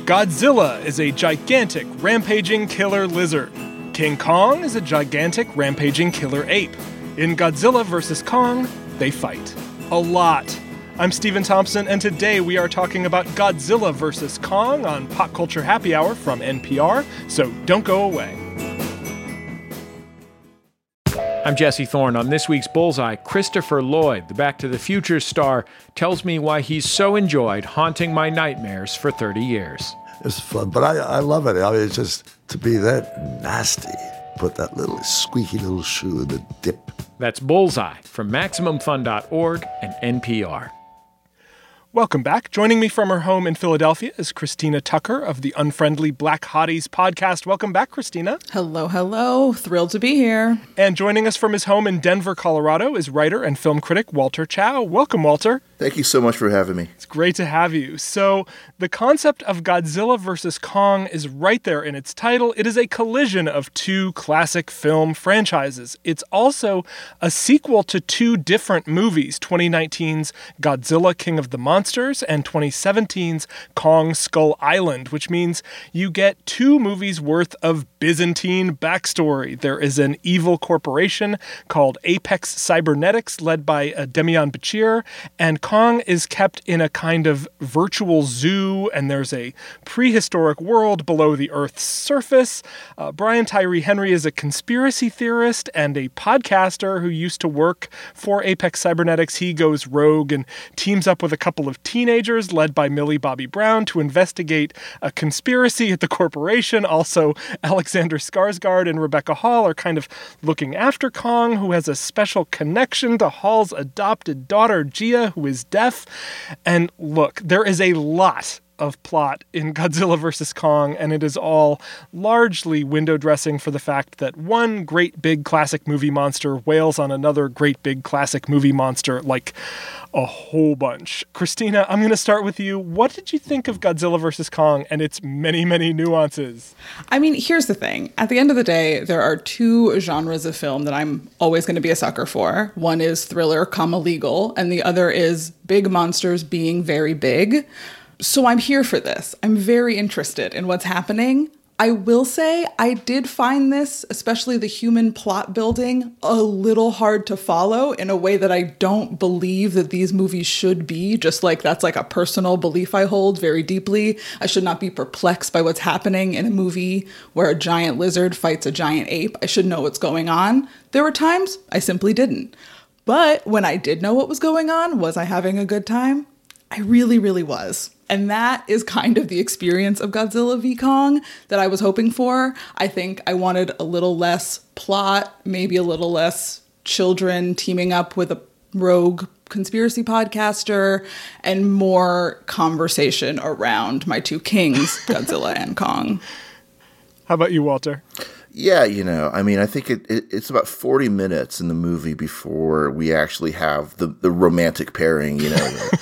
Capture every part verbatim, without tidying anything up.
Godzilla is a gigantic, rampaging killer lizard. King Kong is a gigantic, rampaging killer ape. In Godzilla versus Kong, they fight. A lot. I'm Stephen Thompson, and today we are talking about Godzilla versus Kong on Pop Culture Happy Hour from N P R, so don't go away. I'm Jesse Thorne. On this week's Bullseye, Christopher Lloyd, the Back to the Future star, tells me why he's so enjoyed haunting my nightmares for thirty years. It's fun, but I, I love it. I mean, it's just to be that nasty. Put that little squeaky little shoe in the dip. That's Bullseye from Maximum Fun dot org and N P R. Welcome back. Joining me from her home in Philadelphia is Christina Tucker of the Unfriendly Black Hotties podcast. Welcome back, Christina. Hello, hello. Thrilled to be here. And joining us from his home in Denver, Colorado is writer and film critic Walter Chow. Welcome, Walter. Thank you so much for having me. It's great to have you. So, the concept of Godzilla versus Kong is right there in its title. It is a collision of two classic film franchises. It's also a sequel to two different movies, twenty nineteen's Godzilla King of the Monsters and twenty seventeen's Kong Skull Island, which means you get two movies worth of Byzantine backstory. There is an evil corporation called Apex Cybernetics, led by uh, Demian Bichir, and Kong is kept in a kind of virtual zoo, and there's a prehistoric world below the Earth's surface. Uh, Brian Tyree Henry is a conspiracy theorist and a podcaster who used to work for Apex Cybernetics. He goes rogue and teams up with a couple of teenagers led by Millie Bobby Brown to investigate a conspiracy at the corporation. Also, Alexander Skarsgård and Rebecca Hall are kind of looking after Kong, who has a special connection to Hall's adopted daughter, Gia, who is deaf. And look, there is a lot of plot in Godzilla versus Kong, and it is all largely window dressing for the fact that one great big classic movie monster wails on another great big classic movie monster like a whole bunch. Christina, I'm going to start with you. What did you think of Godzilla versus Kong and its many, many nuances? I mean, here's the thing. At the end of the day, there are two genres of film that I'm always going to be a sucker for. One is thriller, comma legal, and the other is big monsters being very big. So I'm here for this. I'm very interested in what's happening. I will say I did find this, especially the human plot building, a little hard to follow in a way that I don't believe that these movies should be. Just like that's like a personal belief I hold very deeply. I should not be perplexed by what's happening in a movie where a giant lizard fights a giant ape. I should know what's going on. There were times I simply didn't. But when I did know what was going on, was I having a good time? I really, really was. And that is kind of the experience of Godzilla v. Kong that I was hoping for. I think I wanted a little less plot, maybe a little less children teaming up with a rogue conspiracy podcaster, and more conversation around my two kings, Godzilla and Kong. How about you, Walter? Yeah, you know, I mean, I think it, it, it's about forty minutes in the movie before we actually have the, the romantic pairing, you know,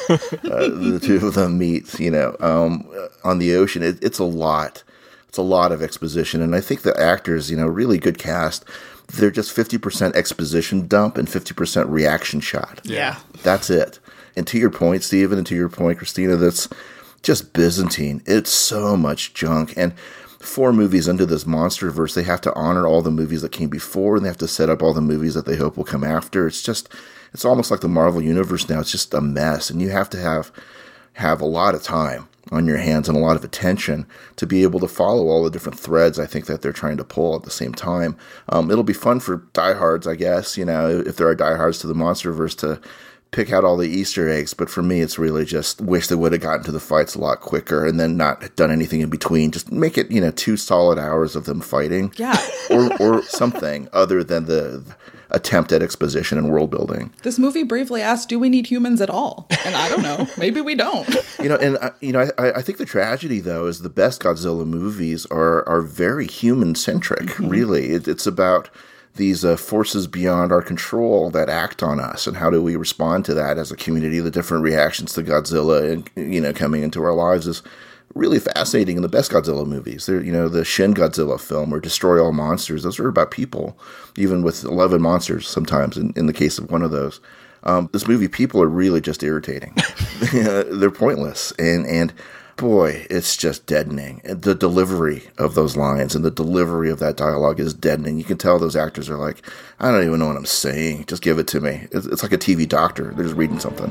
uh, the two of them meet, you know, um, on the ocean. It, it's a lot. It's a lot of exposition. And I think the actors, you know, really good cast. They're just fifty percent exposition dump and fifty percent reaction shot. Yeah. That's it. And to your point, Stephen, and to your point, Christina, that's just Byzantine. It's so much junk. And four movies into this monsterverse, they have to honor all the movies that came before, and they have to set up all the movies that they hope will come after. It's just, it's almost like the Marvel Universe now. It's just a mess, and you have to have have a lot of time on your hands and a lot of attention to be able to follow all the different threads I think that they're trying to pull at the same time. Um, it'll be fun for diehards, I guess, you know, if there are diehards to the monsterverse, to pick out all the Easter eggs, but for me, it's really just wish they would have gotten to the fights a lot quicker and then not done anything in between. Just make it, you know, two solid hours of them fighting. Yeah. or, or something other than the attempt at exposition and world building. This movie bravely asked, do we need humans at all? And I don't know. Maybe we don't. You know, and, uh, you know, I, I think the tragedy, though, is the best Godzilla movies are, are very human-centric, mm-hmm. really. It, it's about these uh, forces beyond our control that act on us, and how do we respond to that as a community. The different reactions to Godzilla and, you know, coming into our lives is really fascinating in the best Godzilla movies. They're, you know, the Shin Godzilla film or Destroy All Monsters, those are about people, even with eleven monsters sometimes in, in the case of one of those. Um, this movie, people are really just irritating. They're pointless. And, and boy, it's just deadening. And the delivery of those lines and the delivery of that dialogue is deadening. You can tell those actors are like, I don't even know what I'm saying. Just give it to me. It's, it's like a T V doctor. They're just reading something.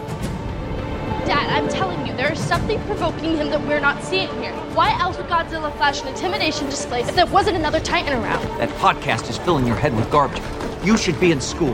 Dad, I'm telling you, there is something provoking him that we're not seeing here. Why else would Godzilla flash an intimidation display if there wasn't another Titan around? That podcast is filling your head with garbage. You should be in school.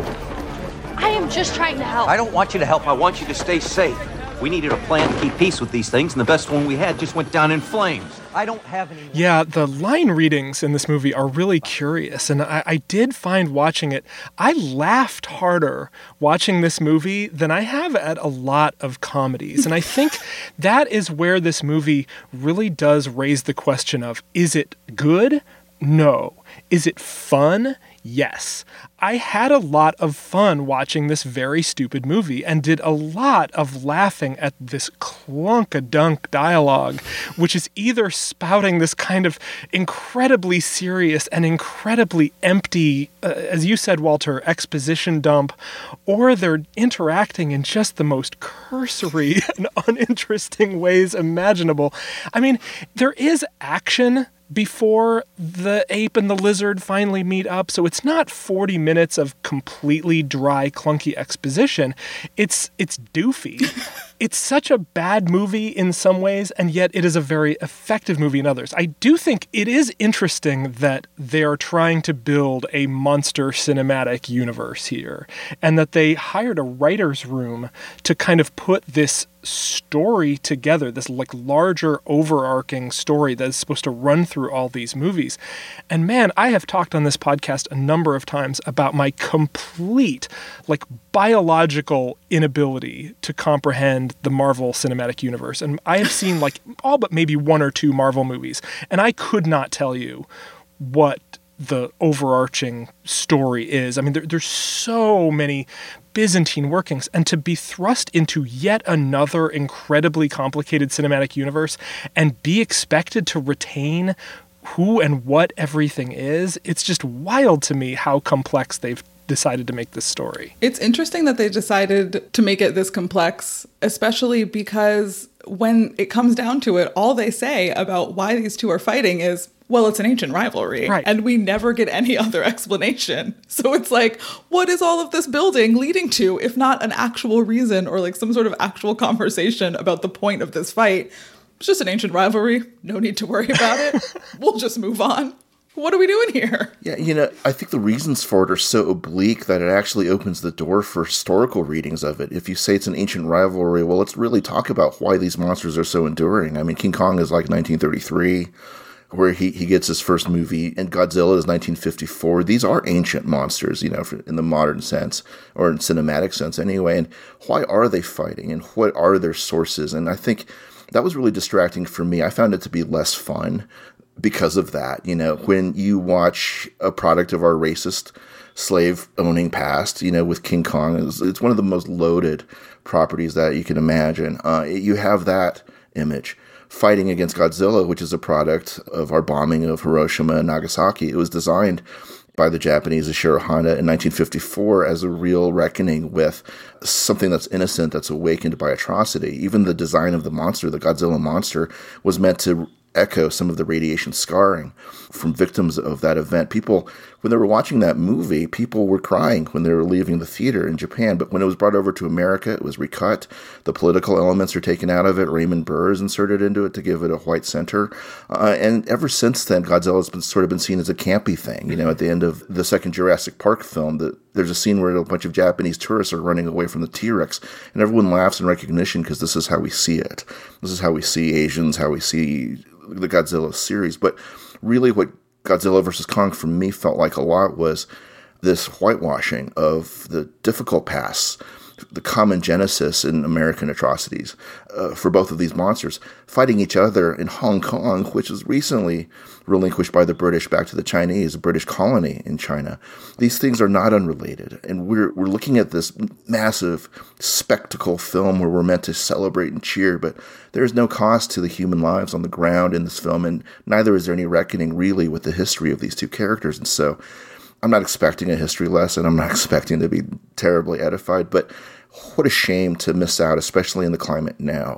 I am just trying to help. I don't want you to help. I want you to stay safe. We needed a plan to keep peace with these things, and the best one we had just went down in flames. I don't have any... Yeah, the line readings in this movie are really curious, and I, I did find watching it, I laughed harder watching this movie than I have at a lot of comedies. And I think that is where this movie really does raise the question of, is it good? No. Is it fun? Yes. I had a lot of fun watching this very stupid movie and did a lot of laughing at this clunk-a-dunk dialogue, which is either spouting this kind of incredibly serious and incredibly empty, uh, as you said, Walter, exposition dump, or they're interacting in just the most cursory and uninteresting ways imaginable. I mean, there is action before the ape and the lizard finally meet up, so it's not forty minutes of completely dry, clunky exposition. It's it's doofy. It's such a bad movie in some ways, and yet it is a very effective movie in others. I do think it is interesting that they are trying to build a monster cinematic universe here, and that they hired a writer's room to kind of put this story together, this like larger overarching story that is supposed to run through all these movies. And man, I have talked on this podcast a number of times about my complete like biological inability to comprehend the Marvel Cinematic Universe. And I have seen like all but maybe one or two Marvel movies, and I could not tell you what the overarching story is. I mean, there, there's so many Byzantine workings, and to be thrust into yet another incredibly complicated cinematic universe and be expected to retain who and what everything is, it's just wild to me how complex they've decided to make this story. It's interesting that they decided to make it this complex, especially because when it comes down to it, all they say about why these two are fighting is, well, it's an ancient rivalry. Right. And we never get any other explanation. So it's like, what is all of this building leading to, if not an actual reason or like some sort of actual conversation about the point of this fight? It's just an ancient rivalry. No need to worry about it. We'll just move on. What are we doing here? Yeah, you know, I think the reasons for it are so oblique that it actually opens the door for historical readings of it. If you say it's an ancient rivalry, well, let's really talk about why these monsters are so enduring. I mean, King Kong is like nineteen thirty-three, where he, he gets his first movie, and Godzilla is nineteen fifty-four. These are ancient monsters, you know, in the modern sense, or in cinematic sense anyway. And why are they fighting, and what are their sources? And I think that was really distracting for me. I found it to be less fun because of that. You know, when you watch a product of our racist slave owning past, you know, with King Kong, it's, it's one of the most loaded properties that you can imagine. Uh, you have that image fighting against Godzilla, which is a product of our bombing of Hiroshima and Nagasaki. It was designed by the Japanese Ishiro Honda in nineteen fifty-four as a real reckoning with something that's innocent, that's awakened by atrocity. Even the design of the monster, the Godzilla monster, was meant to echo some of the radiation scarring from victims of that event. People, when they were watching that movie, people were crying when they were leaving the theater in Japan. But when it was brought over to America, it was recut. The political elements are taken out of it. Raymond Burr is inserted into it to give it a white center. Uh, and ever since then, Godzilla's been sort of been seen as a campy thing. You know, at the end of the second Jurassic Park film, the, there's a scene where a bunch of Japanese tourists are running away from the T-Rex, and everyone laughs in recognition because this is how we see it. This is how we see Asians, how we see the Godzilla series. But really what Godzilla versus Kong for me felt like a lot was this whitewashing of the difficult pasts, the common genesis in American atrocities uh, for both of these monsters, fighting each other in Hong Kong, which was recently relinquished by the British back to the Chinese, a British colony in China. These things are not unrelated. And we're we're looking at this massive spectacle film where we're meant to celebrate and cheer, but there's no cost to the human lives on the ground in this film, and neither is there any reckoning really with the history of these two characters. And so I'm not expecting a history lesson. I'm not expecting to be terribly edified, but what a shame to miss out, especially in the climate now,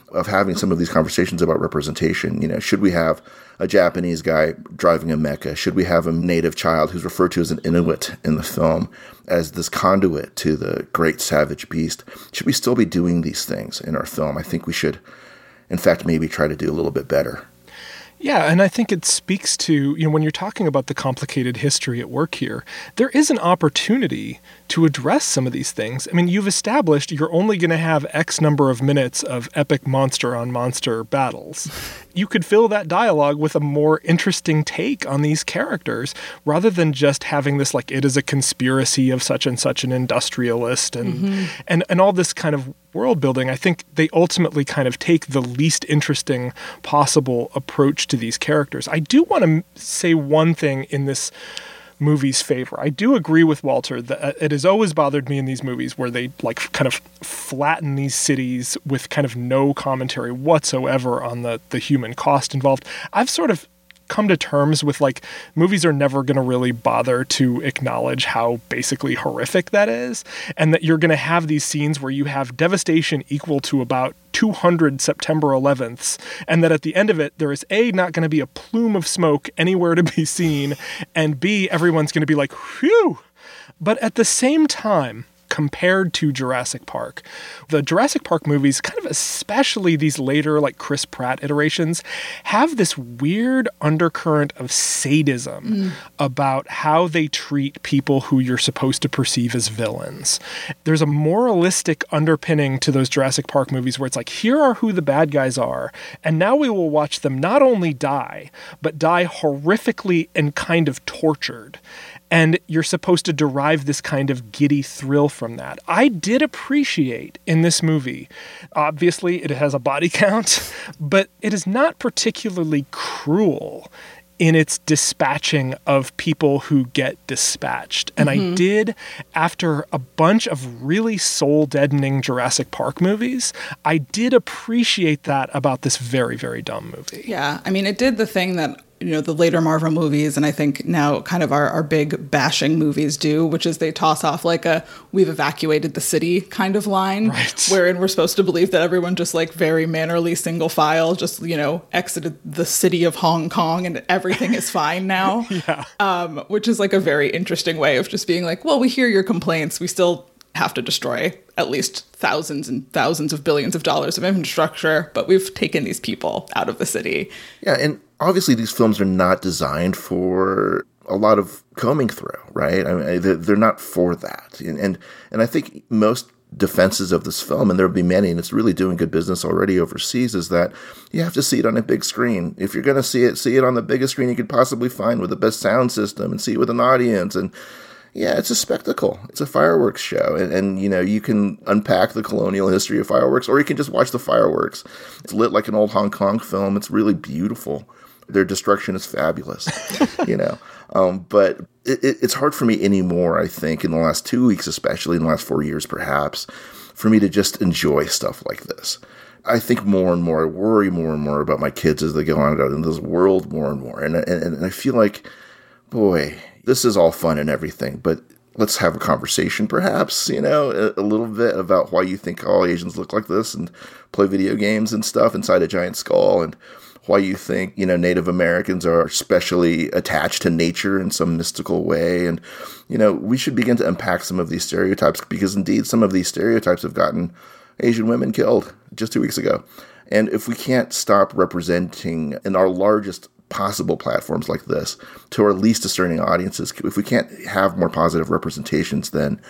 of having some of these conversations about representation. You know, should we have a Japanese guy driving a mecha? Should we have a native child who's referred to as an Inuit in the film as this conduit to the great savage beast? Should we still be doing these things in our film? I think we should, in fact, maybe try to do a little bit better. Yeah, and I think it speaks to, you know, when you're talking about the complicated history at work here, there is an opportunity to address some of these things. I mean, you've established you're only going to have X number of minutes of epic monster on monster battles. You could fill that dialogue with a more interesting take on these characters rather than just having this, like, it is a conspiracy of such and such an industrialist and mm-hmm. and, and all this kind of world building. I think they ultimately kind of take the least interesting possible approach to these characters. I do want to say one thing in this movie's favor. I do agree with Walter that it has always bothered me in these movies where they like kind of flatten these cities with kind of no commentary whatsoever on the, the human cost involved. I've sort of come to terms with, like, movies are never going to really bother to acknowledge how basically horrific that is, and that you're going to have these scenes where you have devastation equal to about two hundred September elevenths, and that at the end of it, there is A, not going to be a plume of smoke anywhere to be seen, and B, everyone's going to be like, whew. But at the same time, compared to Jurassic Park, the Jurassic Park movies, kind of especially these later, like, Chris Pratt iterations, have this weird undercurrent of sadism mm. about how they treat people who you're supposed to perceive as villains. There's a moralistic underpinning to those Jurassic Park movies where it's like, here are who the bad guys are, and now we will watch them not only die, but die horrifically and kind of tortured. And you're supposed to derive this kind of giddy thrill from that. I did appreciate in this movie, obviously it has a body count, but it is not particularly cruel in its dispatching of people who get dispatched. And mm-hmm. I did, after a bunch of really soul-deadening Jurassic Park movies, I did appreciate that about this very, very dumb movie. Yeah, I mean, it did the thing that, you know, the later Marvel movies, and I think now kind of our, our big bashing movies do, which is they toss off like a, we've evacuated the city kind of line, right. wherein we're supposed to believe that everyone just like very mannerly single file, just, you know, exited the city of Hong Kong and everything is fine now. yeah. Um, which is like a very interesting way of just being like, well, we hear your complaints. We still have to destroy at least thousands and thousands of billions of dollars of infrastructure, but we've taken these people out of the city. Yeah, and obviously these films are not designed for a lot of combing through, right? I mean, they're, they're not for that. And, and and I think most defenses of this film, and there'll be many, and it's really doing good business already overseas, is that you have to see it on a big screen. If you're going to see it, see it on the biggest screen you could possibly find with the best sound system and see it with an audience. And yeah, it's a spectacle. It's a fireworks show. And, and, you know, you can unpack the colonial history of fireworks, or you can just watch the fireworks. It's lit like an old Hong Kong film. It's really beautiful. Their destruction is fabulous, you know. Um, but it, it, it's hard for me anymore, I think, in the last two weeks, especially in the last four years, perhaps, for me to just enjoy stuff like this. I think more and more, I worry more and more about my kids as they go on out in this world more and more. And, and, and I feel like, boy, this is all fun and everything, but let's have a conversation, perhaps, you know, a, a little bit about why you think all Asians look like this and play video games and stuff inside a giant skull, and why you think, you know, Native Americans are especially attached to nature in some mystical way. And, you know, we should begin to unpack some of these stereotypes, because indeed some of these stereotypes have gotten Asian women killed just two weeks ago. And if we can't stop representing in our largest possible platforms like this to our least discerning audiences, if we can't have more positive representations, then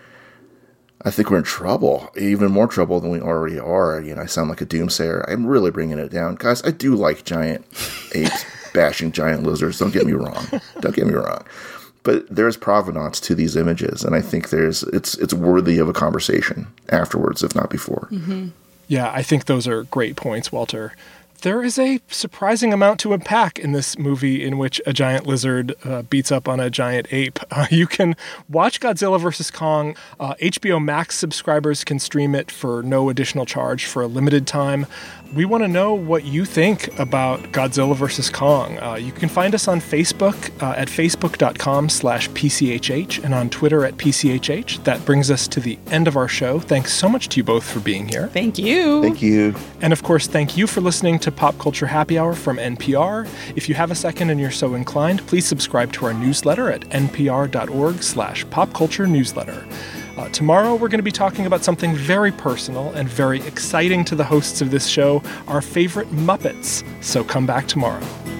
I think we're in trouble, even more trouble than we already are. You know, I sound like a doomsayer. I'm really bringing it down. Guys, I do like giant apes bashing giant lizards. Don't get me wrong. Don't get me wrong. But there's provenance to these images, and I think there's it's it's worthy of a conversation afterwards, if not before. Mm-hmm. Yeah, I think those are great points, Walter. There is a surprising amount to unpack in this movie in which a giant lizard uh, beats up on a giant ape. Uh, you can watch Godzilla versus. Kong. Uh, H B O Max subscribers can stream it for no additional charge for a limited time. We want to know what you think about Godzilla versus. Kong. Uh, you can find us on Facebook uh, at facebook.com slash PCHH and on Twitter at P C H H. That brings us to the end of our show. Thanks so much to you both for being here. Thank you. Thank you. And of course, thank you for listening to Pop Culture Happy Hour from N P R. If you have a second and you're so inclined, please subscribe to our newsletter at npr.org slash popculture newsletter. Uh, tomorrow, we're going to be talking about something very personal and very exciting to the hosts of this show, our favorite Muppets. So come back tomorrow.